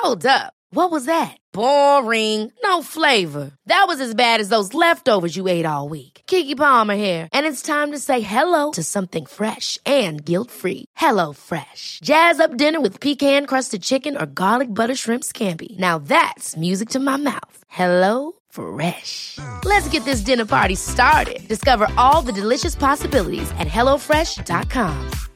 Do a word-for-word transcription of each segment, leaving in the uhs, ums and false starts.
Hold up. What was that? Boring. No flavor. That was as bad as those leftovers you ate all week. Keke Palmer here, and it's time to say hello to something fresh and guilt-free. Hello Fresh. Jazz up dinner with pecan-crusted chicken or garlic butter shrimp scampi. Now that's music to my mouth. Hello Fresh. Let's get this dinner party started. Discover all the delicious possibilities at hello fresh dot com.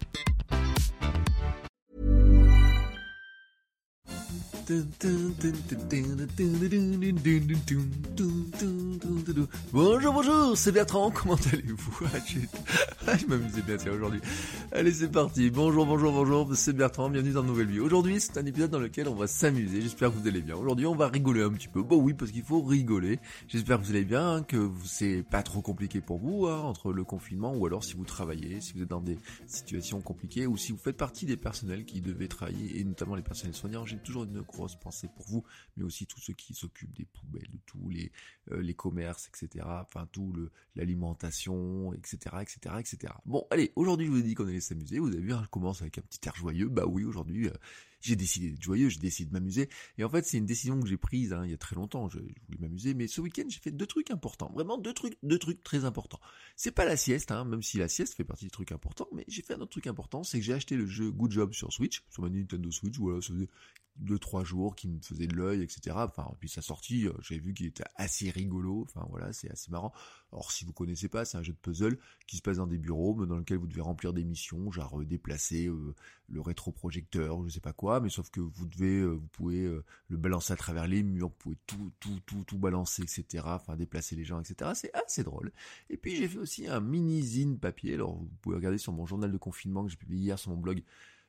Bonjour, bonjour, c'est Bertrand, comment allez-vous? Ah, je m'amusais bien tiens aujourd'hui. Allez, c'est parti. Bonjour, bonjour, bonjour, c'est Bertrand, bienvenue dans une nouvelle vie. Aujourd'hui, c'est un épisode dans lequel on va s'amuser, j'espère que vous allez bien. Aujourd'hui, on va rigoler un petit peu. Bon oui, parce qu'il faut rigoler. J'espère que vous allez bien, hein, que c'est pas trop compliqué pour vous, hein, entre le confinement, ou alors si vous travaillez, si vous êtes dans des situations compliquées, ou si vous faites partie des personnels qui devaient travailler, et notamment les personnels soignants. J'ai toujours une grosse pensée pour vous, mais aussi tous ceux qui s'occupent des poubelles, de tous les euh, les commerces, et cetera. Enfin, tout le l'alimentation, et cetera, et cetera, et cetera. Bon, allez, aujourd'hui, je vous ai dit qu'on allait s'amuser. Vous avez vu, hein, je commence avec un petit air joyeux. Bah oui, aujourd'hui, euh, j'ai décidé d'être joyeux, j'ai décidé de m'amuser. Et en fait, c'est une décision que j'ai prise hein, il y a très longtemps. Je, je voulais m'amuser, mais ce week-end, j'ai fait deux trucs importants. Vraiment deux trucs, deux trucs très importants. C'est pas la sieste, hein, même si la sieste fait partie des trucs importants, mais j'ai fait un autre truc important, c'est que j'ai acheté le jeu Good Job sur Switch, sur ma Nintendo Switch. Voilà, ça faisait deux trois jours qui me faisait de l'œil, et cetera. Enfin, puis sa sortie, euh, j'avais vu qu'il était assez rigolo. Enfin voilà, c'est assez marrant. Alors si vous connaissez pas, c'est un jeu de puzzle qui se passe dans des bureaux, mais dans lequel vous devez remplir des missions, genre euh, déplacer euh, le rétroprojecteur, je sais pas quoi, mais sauf que vous devez, euh, vous pouvez euh, le balancer à travers les murs, vous pouvez tout, tout, tout, tout balancer, et cetera. Enfin déplacer les gens, et cetera. C'est assez drôle. Et puis j'ai fait aussi un mini zine papier. Alors vous pouvez regarder sur mon journal de confinement que j'ai publié hier sur mon blog.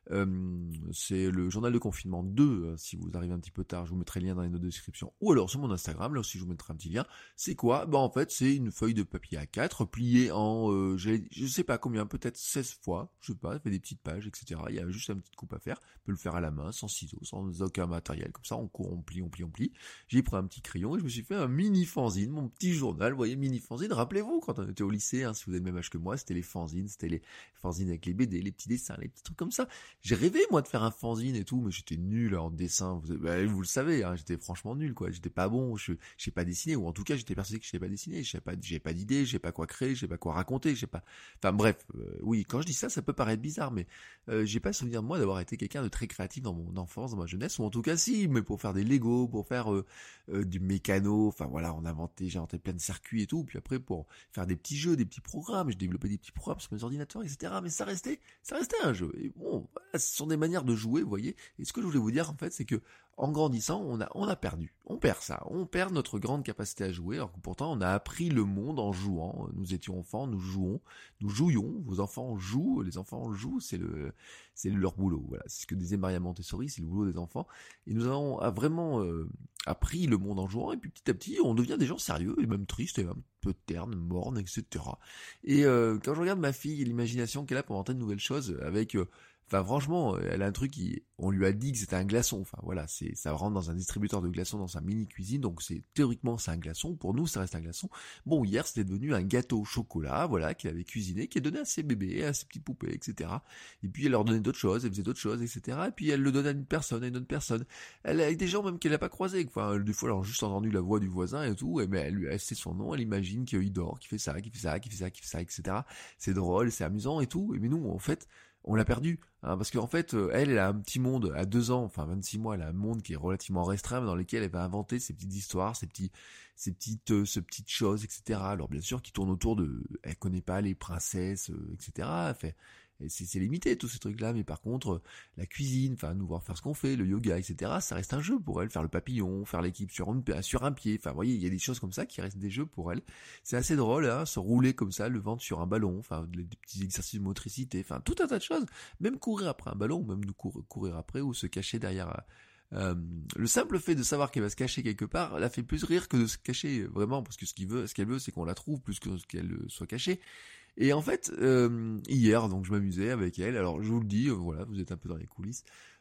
Euh, c'est le journal de confinement deux, si vous arrivez un petit peu tard, je vous mettrai le lien dans les notes de description, ou alors sur mon Instagram, là aussi je vous mettrai un petit lien. C'est quoi? Bah en fait c'est une feuille de papier A quatre pliée en, euh, je sais pas combien, peut-être seize fois, je sais pas, ça fait des petites pages, et cetera. Il y a juste une petite coupe à faire, on peut le faire à la main, sans ciseaux, sans aucun matériel, comme ça on court, on plie, on plie, on plie. J'ai pris un petit crayon et je me suis fait un mini fanzine, mon petit journal, vous voyez, mini fanzine, rappelez-vous quand on était au lycée, hein, si vous avez le même âge que moi, c'était les fanzines, c'était les fanzines avec les B D, les petits dessins, les petits trucs comme ça. J'ai rêvé moi de faire un fanzine et tout, mais j'étais nul en dessin. Vous, bah, vous le savez, hein, j'étais franchement nul quoi. J'étais pas bon, je, je sais pas dessiner, ou en tout cas j'étais persuadé que je sais pas dessiner. Je sais pas, j'ai pas d'idée, je sais pas quoi créer, je sais pas quoi raconter, je sais pas. Enfin bref, euh, oui, quand je dis ça, ça peut paraître bizarre, mais euh, j'ai pas souvenir de moi d'avoir été quelqu'un de très créatif dans mon enfance, dans ma jeunesse, ou en tout cas si, mais pour faire des Lego, pour faire euh, euh, du mécano. Enfin voilà, on inventait, j'ai inventé plein de circuits et tout. Puis après pour faire des petits jeux, des petits programmes, je développais des petits programmes sur mes ordinateurs, et cetera. Mais ça restait, ça restait un jeu. Et bon, voilà, ce sont des manières de jouer, vous voyez. Et ce que je voulais vous dire en fait, c'est que en grandissant, on a on a perdu, on perd ça, on perd notre grande capacité à jouer, alors que pourtant on a appris le monde en jouant. Nous étions enfants, nous jouons, nous jouions. Vos enfants jouent, les enfants jouent, c'est le c'est leur boulot. Voilà, c'est ce que disait Maria Montessori, c'est le boulot des enfants. Et nous avons a vraiment euh, appris le monde en jouant. Et puis petit à petit, on devient des gens sérieux et même tristes et même un peu ternes, mornes, et cetera. Et euh, quand je regarde ma fille, l'imagination qu'elle a pour inventer de nouvelles choses, avec euh, Enfin, franchement, elle a un truc qui, on lui a dit que c'était un glaçon. Enfin, voilà, c'est, ça rentre dans un distributeur de glaçons dans sa mini cuisine, donc c'est, théoriquement, c'est un glaçon. Pour nous, ça reste un glaçon. Bon, hier, c'était devenu un gâteau au chocolat, voilà, qu'il avait cuisiné, qu'il a donné à ses bébés, à ses petites poupées, et cetera. Et puis, elle leur donnait d'autres choses, elle faisait d'autres choses, et cetera. Et puis, elle le donnait à une personne, à une autre personne. Elle, avec des gens même qu'elle n'a pas croisés. Enfin, des fois, elle a juste entendu la voix du voisin et tout, et mais elle lui a laissé son nom, elle imagine qu'il dort, qu'il fait ça, qu'il fait ça, qu'il fait ça, qu'il fait ça, et cetera. C'est drôle, c'est amusant et tout. Mais nous, en fait, on l'a perdu, hein, parce qu'en fait, elle, elle a un petit monde à deux ans, enfin vingt-six mois, elle a un monde qui est relativement restreint, mais dans lequel elle va inventer ses petites histoires, ses petits, ses petites, euh, ces petites choses, et cetera. Alors bien sûr, qui tournent autour de, elle connaît pas les princesses, euh, et cetera. Elle fait, et c'est, c'est limité tous ces trucs-là, mais par contre, euh, la cuisine, enfin nous voir faire ce qu'on fait, le yoga, et cetera. Ça reste un jeu pour elle, faire le papillon, faire l'équipe sur, une, sur un pied. Enfin, vous voyez, il y a des choses comme ça qui restent des jeux pour elle. C'est assez drôle, hein, se rouler comme ça, le ventre sur un ballon, enfin des petits exercices de motricité, enfin tout un tas de choses. Même courir après un ballon, même nous cour- courir après ou se cacher derrière. Euh, le simple fait de savoir qu'elle va se cacher quelque part, la fait plus rire que de se cacher vraiment, parce que ce qu'il veut, ce qu'elle veut, c'est qu'on la trouve plus que ce qu'elle soit cachée. Et en fait, euh, hier, donc je m'amusais avec elle. Alors je vous le dis, euh, voilà, vous êtes un peu dans les coulisses.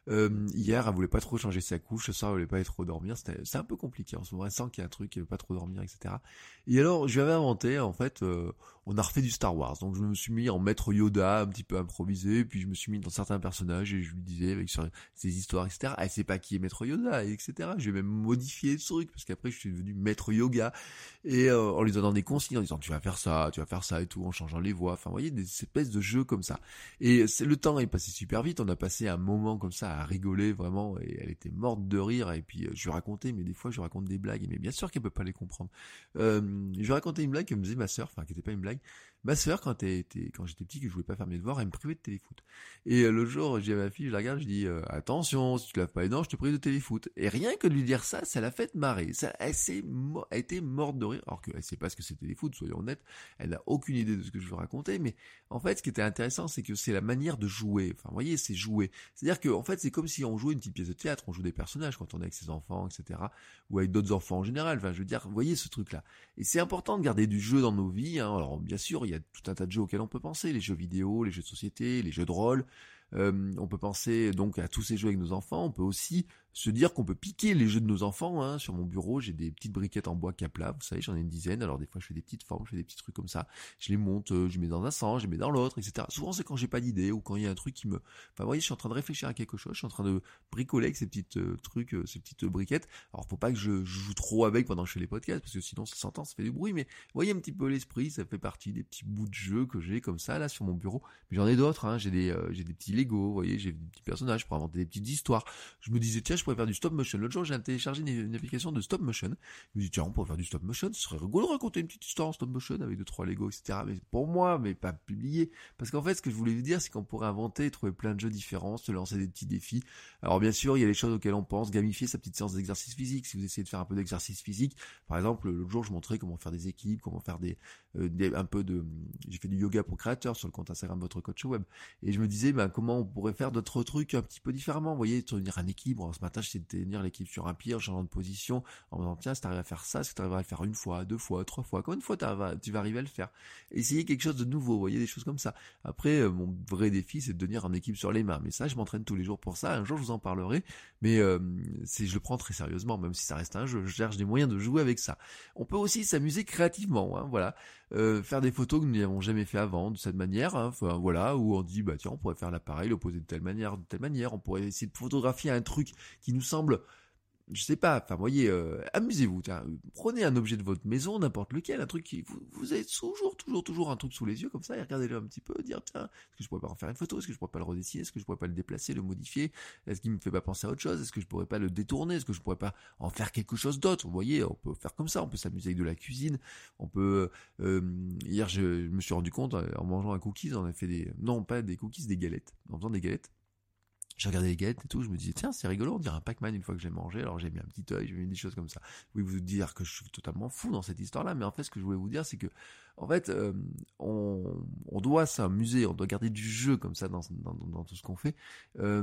Euh, hier, elle voulait pas trop changer sa couche, ce soir, elle voulait pas trop dormir. C'était, c'est un peu compliqué en ce moment. Elle sent qu'il y a un truc, elle veut pas trop dormir, et cetera. Et alors, je lui avais inventé, en fait, euh, on a refait du Star Wars. Donc, je me suis mis en maître Yoda, un petit peu improvisé, puis je me suis mis dans certains personnages et je lui disais avec sur ses histoires, et cetera. Elle sait pas qui est maître Yoda, et cetera. Je vais même modifier le truc parce qu'après, je suis devenu maître yoga et euh, en lui donnant des consignes, en disant tu vas faire ça, tu vas faire ça et tout, en changeant les voix. Enfin, vous voyez, des espèces de jeux comme ça. Et c'est, le temps est passé super vite. On a passé un moment comme ça à rigoler vraiment, et elle était morte de rire. Et puis je lui racontais, mais des fois je lui raconte des blagues, mais bien sûr qu'elle peut pas les comprendre. Euh, je lui racontais une blague que me faisait ma sœur, enfin qui était pas une blague. Ma sœur, quand elle était, quand j'étais petit, que je voulais pas faire mes devoirs, elle me privait de téléfoot. Et euh, le jour, j'ai ma fille, je la regarde, je dis euh, attention, si tu laves pas les dents, je te prive de téléfoot. Et rien que de lui dire ça, ça l'a fait marrer. Ça, elle s'est, mo- elle était morte de rire, alors qu'elle sait pas ce que c'est téléfoot, soyons honnêtes. Elle n'a aucune idée de ce que je veux raconter, mais en fait, ce qui était intéressant, c'est que c'est la manière de jouer. Enfin, vous voyez, c'est jouer. C'est-à-dire que, en fait, c'est comme si on jouait une petite pièce de théâtre, on joue des personnages quand on est avec ses enfants, et cetera, ou avec d'autres enfants en général. Enfin, je veux dire, vous voyez ce truc-là. Et c'est important de garder du jeu dans nos vies. Hein. Alors, bien sûr, il y a tout un tas de jeux auxquels on peut penser, les jeux vidéo, les jeux de société, les jeux de rôle. Euh, on peut penser donc à tous ces jeux avec nos enfants. On peut aussi se dire qu'on peut piquer les jeux de nos enfants. Hein. Sur mon bureau, j'ai des petites briquettes en bois Capla, vous savez, j'en ai une dizaine. Alors des fois, je fais des petites formes, je fais des petits trucs comme ça. Je les monte, euh, je les mets dans un sens, je les mets dans l'autre, et cetera. Souvent, c'est quand j'ai pas d'idée ou quand il y a un truc qui me... Enfin, vous voyez, je suis en train de réfléchir à quelque chose, je suis en train de bricoler avec ces petites euh, trucs, euh, ces petites euh, briquettes. Alors, faut pas que je, je joue trop avec pendant que je fais les podcasts, parce que sinon, ça s'entend, ça fait du bruit. Mais vous voyez un petit peu l'esprit, ça fait partie des petits bouts de jeu que j'ai comme ça là sur mon bureau. Mais j'en ai d'autres. Hein. J'ai des, euh, j'ai des petits Lego, vous voyez, j'ai des petits personnages pour inventer des petites histoires. Je me disais tiens, je pourrais faire du stop motion. L'autre jour, j'ai téléchargé une, une application de stop motion. Je me dis tiens, on pourrait faire du stop motion. Ce serait rigolo de raconter une petite histoire en stop motion avec deux trois Lego, et cetera. Mais pour moi, mais pas publié. Parce qu'en fait, ce que je voulais vous dire, c'est qu'on pourrait inventer, trouver plein de jeux différents, se lancer des petits défis. Alors bien sûr, il y a les choses auxquelles on pense, gamifier sa petite séance d'exercice physique. Si vous essayez de faire un peu d'exercice physique, par exemple, l'autre jour, je montrais comment faire des équipes, comment faire des, euh, des un peu de, j'ai fait du yoga pour créateurs sur le compte Instagram de votre coach web. Et je me disais, ben comment on pourrait faire d'autres trucs un petit peu différemment. Vous voyez, tenir un équilibre. Alors, ce matin, j'essayais de tenir l'équilibre sur un pied en changeant de position, en me disant tiens, si t'arrives à faire ça, est-ce que t'arriveras à le faire une fois, deux fois, trois fois, combien de fois à, tu vas arriver à le faire. Essayez quelque chose de nouveau, vous voyez, des choses comme ça. Après, euh, mon vrai défi, c'est de devenir un équipe sur les mains. Mais ça, je m'entraîne tous les jours pour ça. Un jour, je vous en parlerai. Mais euh, c'est, je le prends très sérieusement, même si ça reste un jeu. Je cherche des moyens de jouer avec ça. On peut aussi s'amuser créativement, hein, voilà. Euh, faire des photos que nous n'avons jamais fait avant, de cette manière, hein, enfin, voilà, où on dit, bah tiens, on pourrait faire l'appareil, le poser de telle manière, de telle manière. On pourrait essayer de photographier un truc qui nous semble... Je sais pas, enfin, vous voyez, euh, amusez-vous, tiens, prenez un objet de votre maison, n'importe lequel, un truc qui, vous, vous avez toujours, toujours, toujours un truc sous les yeux, comme ça, et regardez-le un petit peu, dire, tiens, est-ce que je pourrais pas en faire une photo, est-ce que je pourrais pas le redessiner, est-ce que je pourrais pas le déplacer, le modifier, est-ce qu'il me fait pas penser à autre chose, est-ce que je pourrais pas le détourner, est-ce que je pourrais pas en faire quelque chose d'autre, vous voyez, on peut faire comme ça, on peut s'amuser avec de la cuisine, on peut, euh, hier, je, je me suis rendu compte, en mangeant un cookies, on a fait des, non, pas des cookies, des galettes, en faisant des galettes. J'ai regardé les galettes et tout, je me disais, tiens, c'est rigolo, on dirait un Pac-Man une fois que j'ai mangé, alors j'ai mis un petit œil, j'ai mis des choses comme ça. Oui, vous dire que je suis totalement fou dans cette histoire-là, mais en fait, ce que je voulais vous dire, c'est que, en fait, euh, on, on doit s'amuser, on doit garder du jeu comme ça dans, dans, dans tout ce qu'on fait. Euh,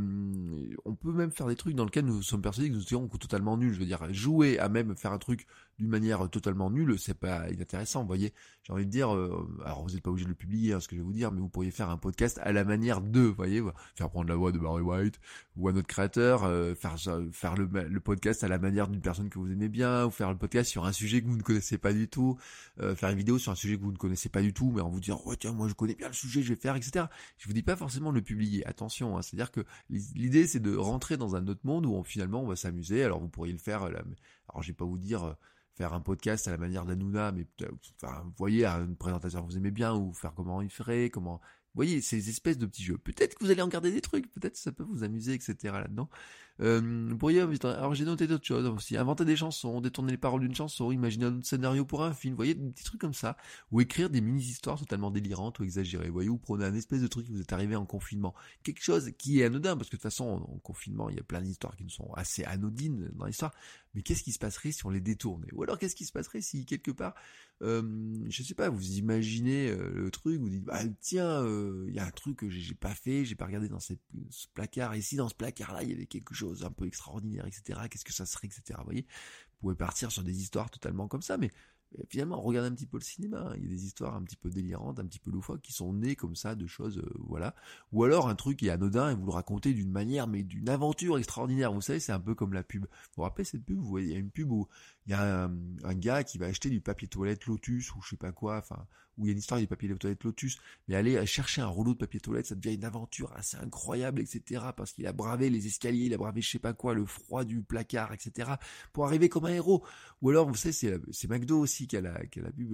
on peut même faire des trucs dans lesquels nous sommes persuadés que nous serons totalement nuls. Je veux dire, jouer à même faire un truc d'une manière totalement nulle, c'est pas inintéressant, vous voyez. J'ai envie de dire, euh, alors vous n'êtes pas obligé de le publier, hein, ce que je vais vous dire, mais vous pourriez faire un podcast à la manière de, vous voyez, faire prendre la voix de Barry White, ou à notre créateur, euh, faire faire le, le podcast à la manière d'une personne que vous aimez bien, ou faire le podcast sur un sujet que vous ne connaissez pas du tout, euh, faire une vidéo sur un sujet que vous ne connaissez pas du tout, mais en vous disant, oh tiens, moi je connais bien le sujet, je vais faire, et cetera. Je vous dis pas forcément de le publier, attention, hein, c'est-à-dire que l'idée c'est de rentrer dans un autre monde où on, finalement on va s'amuser, alors vous pourriez le faire, là, alors je vais pas vous dire... Euh, faire un podcast à la manière d'Hanouna, mais enfin, vous voyez, un présentateur que vous aimez bien, ou faire comment il ferait, comment... Vous voyez, ces espèces de petits jeux. Peut-être que vous allez en garder des trucs, peut-être que ça peut vous amuser, et cetera là-dedans. Euh, vous pourriez, alors j'ai noté d'autres choses aussi, inventer des chansons, détourner les paroles d'une chanson, imaginer un scénario pour un film, vous voyez, des petits trucs comme ça, ou écrire des mini-histoires totalement délirantes ou exagérées, vous voyez, ou prenez un espèce de truc qui vous est arrivé en confinement, quelque chose qui est anodin, parce que de toute façon, en confinement, il y a plein d'histoires qui nous sont assez anodines dans l'histoire, mais qu'est-ce qui se passerait si on les détournait? Ou alors qu'est-ce qui se passerait si, quelque part, euh, je sais pas, vous imaginez euh, le truc, vous dites, bah tiens, il euh, y a un truc que j'ai, j'ai pas fait, j'ai pas regardé dans cette, ce placard, et si dans ce placard-là, il y avait quelque chose un peu extraordinaire, et cetera, qu'est-ce que ça serait, et cetera. Vous voyez, vous pouvez partir sur des histoires totalement comme ça, mais Et finalement, regardez un petit peu le cinéma, hein. Il y a des histoires un petit peu délirantes, un petit peu loufoques, qui sont nées comme ça de choses, euh, voilà. Ou alors un truc qui est anodin et vous le racontez d'une manière, mais d'une aventure extraordinaire. Vous savez, c'est un peu comme la pub. Vous vous rappelez cette pub? Vous voyez, il y a une pub où il y a un, un gars qui va acheter du papier toilette Lotus ou je sais pas quoi, enfin, où il y a une histoire du papier toilette Lotus, mais aller chercher un rouleau de papier toilette, ça devient une aventure assez incroyable, et cetera. Parce qu'il a bravé les escaliers, il a bravé je sais pas quoi, le froid du placard, et cetera. Pour arriver comme un héros. Ou alors, vous savez, c'est, c'est McDo aussi qui a la, qui a la pub,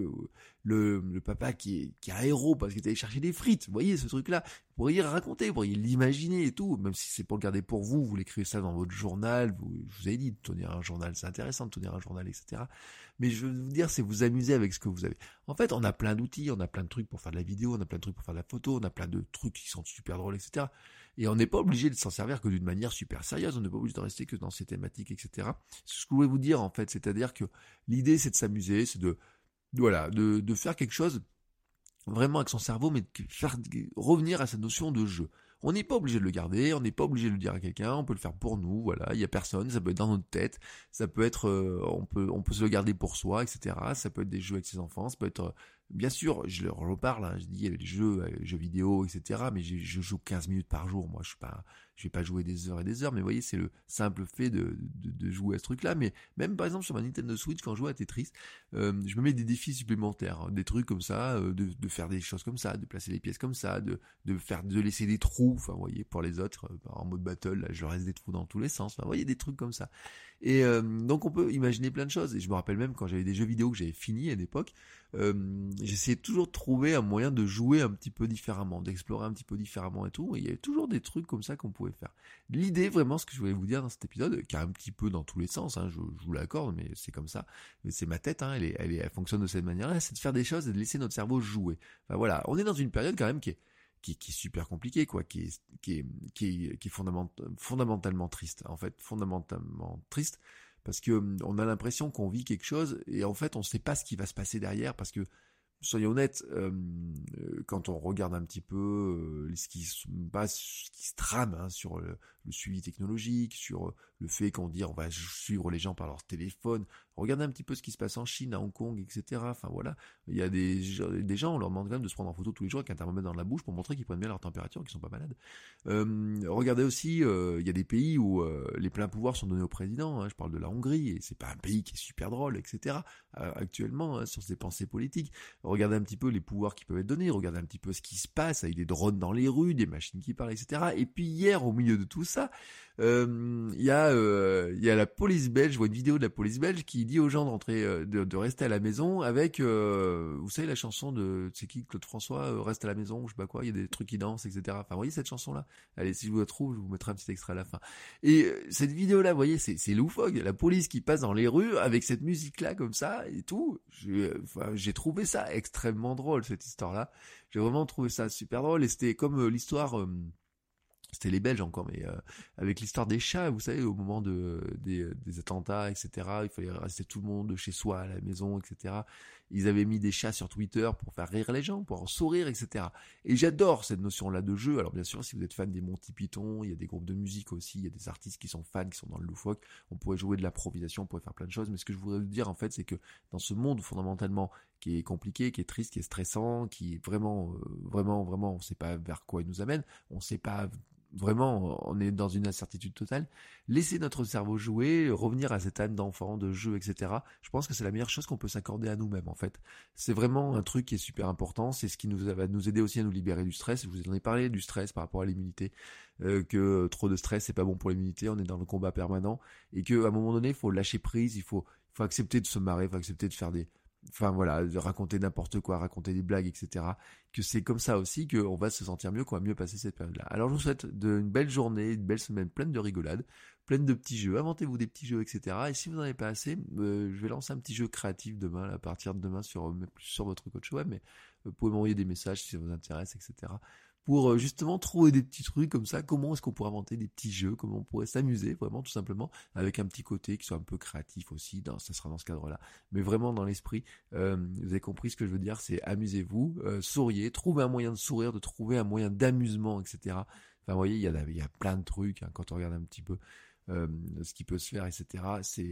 le, le papa qui est, qui est un héros parce qu'il est allé chercher des frites. Vous voyez ce truc-là? Vous pourriez le raconter, vous pourriez l'imaginer et tout, même si c'est pour le garder pour vous, vous l'écrivez ça dans votre journal, vous, je vous avais dit de tenir un journal, c'est intéressant de tenir un journal, et cetera. Mais je veux vous dire, c'est vous amuser avec ce que vous avez. En fait, on a plein d'outils, on a plein de trucs pour faire de la vidéo, on a plein de trucs pour faire de la photo, on a plein de trucs qui sont super drôles, et cetera. Et on n'est pas obligé de s'en servir que d'une manière super sérieuse, on n'est pas obligé de rester que dans ces thématiques, et cetera. C'est ce que je voulais vous dire, en fait, c'est-à-dire que l'idée, c'est de s'amuser, c'est de, voilà, de, de faire quelque chose vraiment avec son cerveau, mais de faire revenir à cette notion de jeu. On n'est pas obligé de le garder, on n'est pas obligé de le dire à quelqu'un, on peut le faire pour nous, voilà, il y a personne, ça peut être dans notre tête, ça peut être, euh, on peut, on peut se le garder pour soi, et cetera. Ça peut être des jeux avec ses enfants, ça peut être, euh, bien sûr, je leur reparle, hein, je dis, il y avait des jeux, euh, jeux vidéo, et cetera. Mais je, je joue quinze minutes par jour, moi, je suis pas, je vais pas jouer des heures et des heures, mais vous voyez, c'est le simple fait de, de, de jouer à ce truc-là. Mais même par exemple sur ma Nintendo Switch, quand je joue à Tetris, euh, je me mets des défis supplémentaires, hein, des trucs comme ça, euh, de, de faire des choses comme ça, de placer les pièces comme ça, de, de faire, de laisser des trous, enfin, vous voyez, pour les autres, euh, en mode battle, là, je leur laisse des trous dans tous les sens, enfin, vous voyez, des trucs comme ça. Et euh, donc on peut imaginer plein de choses. Et je me rappelle même quand j'avais des jeux vidéo que j'avais finis à l'époque, euh, j'essayais toujours de trouver un moyen de jouer un petit peu différemment, d'explorer un petit peu différemment et tout. Et il y avait toujours des trucs comme ça qu'on pouvait faire. L'idée, vraiment, ce que je voulais vous dire dans cet épisode, qui est un petit peu dans tous les sens, hein, je, je vous l'accorde, mais c'est comme ça, c'est ma tête, hein, elle, est, elle, est, elle fonctionne de cette manière-là, c'est de faire des choses et de laisser notre cerveau jouer. Enfin voilà, on est dans une période quand même qui est Qui, qui est super compliqué, quoi, qui est, qui est, qui est, qui est fondament, fondamentalement triste, en fait, fondamentalement triste, parce que on a l'impression qu'on vit quelque chose, et en fait, on sait pas ce qui va se passer derrière, parce que, soyons honnêtes, euh, quand on regarde un petit peu euh, ce qui se passe, ce qui se trame, hein, sur le, le suivi technologique, sur le fait qu'on dit on va suivre les gens par leur téléphone, regardez un petit peu ce qui se passe en Chine, à Hong Kong, et cetera. Enfin voilà, il y a des, des gens, on leur demande quand même de se prendre en photo tous les jours avec un thermomètre dans la bouche pour montrer qu'ils prennent bien leur température, qu'ils sont pas malades. Euh, regardez aussi, euh, il y a des pays où euh, les pleins pouvoirs sont donnés au président, hein, je parle de la Hongrie, et c'est pas un pays qui est super drôle, et cetera. Euh, actuellement, hein, sur ses pensées politiques. Regardez un petit peu les pouvoirs qui peuvent être donnés, regardez un petit peu ce qui se passe avec des drones dans les rues, des machines qui parlent, et cetera. Et puis hier, au milieu de tout ça, il euh, y a euh, il y a la police belge, je vois une vidéo de la police belge qui dit aux gens de rentrer, euh, de, de rester à la maison avec, euh, vous savez la chanson de, c'est qui, Claude François, euh, reste à la maison, je sais pas quoi, il y a des trucs qui dansent, et cetera. Enfin, vous voyez cette chanson-là? Allez, si je vous la trouve, je vous mettrai un petit extrait à la fin. Et euh, cette vidéo-là, vous voyez, c'est, c'est loufoque, la police qui passe dans les rues avec cette musique-là comme ça et tout. J'ai, enfin, j'ai trouvé ça extrêmement drôle, cette histoire-là. J'ai vraiment trouvé ça super drôle, et c'était comme euh, l'histoire... Euh, c'était les Belges encore, mais euh, avec l'histoire des chats, vous savez, au moment de des, des attentats, et cetera, il fallait rester tout le monde chez soi, à la maison, et cetera. Ils avaient mis des chats sur Twitter pour faire rire les gens, pour en sourire, et cetera. Et j'adore cette notion-là de jeu. Alors bien sûr, si vous êtes fan des Monty Python, il y a des groupes de musique aussi, il y a des artistes qui sont fans, qui sont dans le loufoque, on pourrait jouer de l'improvisation, on pourrait faire plein de choses, mais ce que je voudrais vous dire, en fait, c'est que dans ce monde, fondamentalement, qui est compliqué, qui est triste, qui est stressant, qui est vraiment, euh, vraiment, vraiment, on sait pas vers quoi il nous amène, on sait pas... Vraiment, on est dans une incertitude totale. Laisser notre cerveau jouer, revenir à cette âme d'enfant, de jeu, et cetera. Je pense que c'est la meilleure chose qu'on peut s'accorder à nous-mêmes, en fait. C'est vraiment un truc qui est super important. C'est ce qui nous va nous aider aussi à nous libérer du stress. Je vous en ai parlé du stress par rapport à l'immunité, euh, que trop de stress c'est pas bon pour l'immunité. On est dans le combat permanent, et que à un moment donné, il faut lâcher prise. Il faut, il faut accepter de se marrer, il faut accepter de faire des Enfin voilà, de raconter n'importe quoi, raconter des blagues, et cetera. Que c'est comme ça aussi qu'on va se sentir mieux, qu'on va mieux passer cette période-là. Alors je vous souhaite de, une belle journée, une belle semaine pleine de rigolade, pleine de petits jeux. Inventez-vous des petits jeux, et cetera. Et si vous n'en avez pas assez, euh, je vais lancer un petit jeu créatif demain, là, à partir de demain sur sur votre coach web. Mais vous pouvez m'envoyer des messages si ça vous intéresse, et cetera. Pour euh, justement trouver des petits trucs comme ça. Comment est-ce qu'on pourrait inventer des petits jeux? Comment on pourrait s'amuser, vraiment, tout simplement, avec un petit côté qui soit un peu créatif aussi. Dans, ça sera dans ce cadre-là. Mais vraiment dans l'esprit, euh, vous avez compris ce que je veux dire, c'est amusez-vous, euh, souriez, trouvez un moyen de sourire, de trouver un moyen d'amusement, et cetera. Enfin, vous voyez, il y a, il y a plein de trucs, hein, quand on regarde un petit peu euh, ce qui peut se faire, et cetera. C'est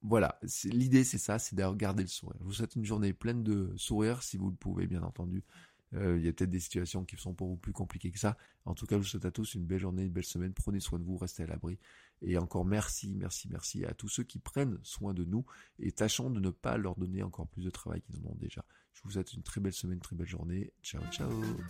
voilà, c'est, l'idée c'est ça, c'est de garder le sourire. Je vous souhaite une journée pleine de sourire, si vous le pouvez, bien entendu. Euh, il y a peut-être des situations qui sont pour vous plus compliquées que ça. En tout cas, je vous souhaite à tous une belle journée, une belle semaine. Prenez soin de vous, restez à l'abri. Et encore merci, merci, merci à tous ceux qui prennent soin de nous et tâchons de ne pas leur donner encore plus de travail qu'ils en ont déjà. Je vous souhaite une très belle semaine, une très belle journée. Ciao, ciao.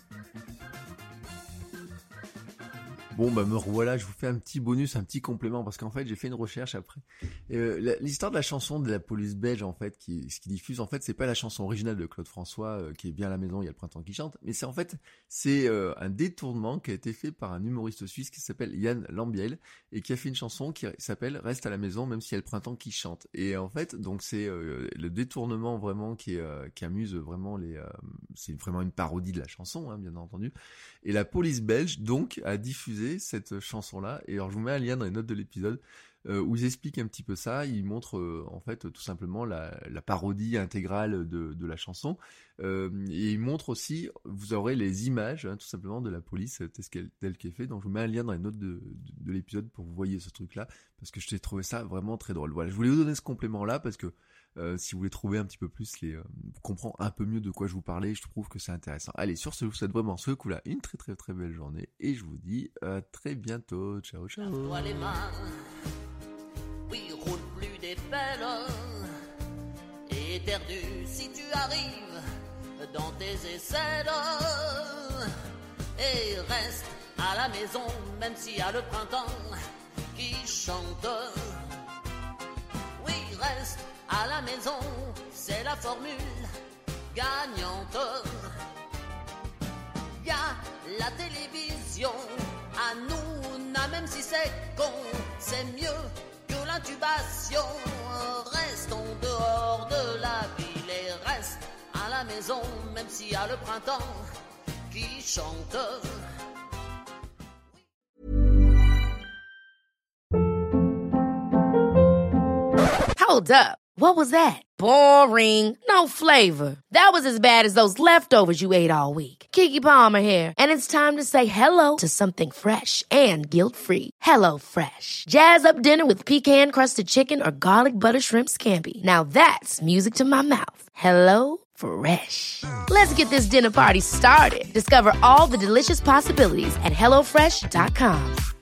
Bon, bah me revoilà, je vous fais un petit bonus, un petit complément, parce qu'en fait, j'ai fait une recherche après. Euh, la, l'histoire de la chanson de la police belge, en fait, qui, ce qui diffuse, en fait, c'est pas la chanson originale de Claude François, euh, qui est bien à la maison, il y a le printemps qui chante, mais c'est en fait, c'est euh, un détournement qui a été fait par un humoriste suisse qui s'appelle Yann Lambiel, et qui a fait une chanson qui s'appelle Reste à la maison, même s'il y a le printemps qui chante. Et en fait, donc c'est euh, le détournement vraiment qui, est, euh, qui amuse vraiment les... Euh, c'est vraiment une parodie de la chanson, hein, bien entendu. Et la police belge, donc, a diffusé cette chanson-là, et alors je vous mets un lien dans les notes de l'épisode euh, où ils expliquent un petit peu ça. Ils montrent euh, en fait tout simplement la, la parodie intégrale de, de la chanson, euh, et ils montrent aussi, vous aurez les images hein, tout simplement de la police telle qu'elle, telle qu'elle est faite. Donc je vous mets un lien dans les notes de, de, de l'épisode pour que vous voyez ce truc-là, parce que je t'ai trouvé ça vraiment très drôle. Voilà, je voulais vous donner ce complément-là parce que Euh, si vous voulez trouver un petit peu plus les, euh, comprendre un peu mieux de quoi je vous parlais, je trouve que c'est intéressant. Allez, sur ce, je vous souhaite vraiment ce coup-là une très très très belle journée et je vous dis à très bientôt. Ciao ciao. Lave-toi les mains, oui, roule plus des pelles, éternue si tu arrives dans tes aisselles, et reste à la maison même s'il y a le printemps qui chante. Oui, reste à la maison, c'est la formule gagnante. Y'a la télévision, à nous, n'a même si c'est con, c'est mieux que l'intubation. Restons dehors de la ville et reste à la maison, même s'il y a le printemps qui chante. Hold up. What was that? Boring. No flavor. That was as bad as those leftovers you ate all week. Keke Palmer here, and it's time to say hello to something fresh and guilt-free. Hello Fresh. Jazz up dinner with pecan-crusted chicken or garlic butter shrimp scampi. Now that's music to my mouth. Hello Fresh. Let's get this dinner party started. Discover all the delicious possibilities at hello fresh dot com.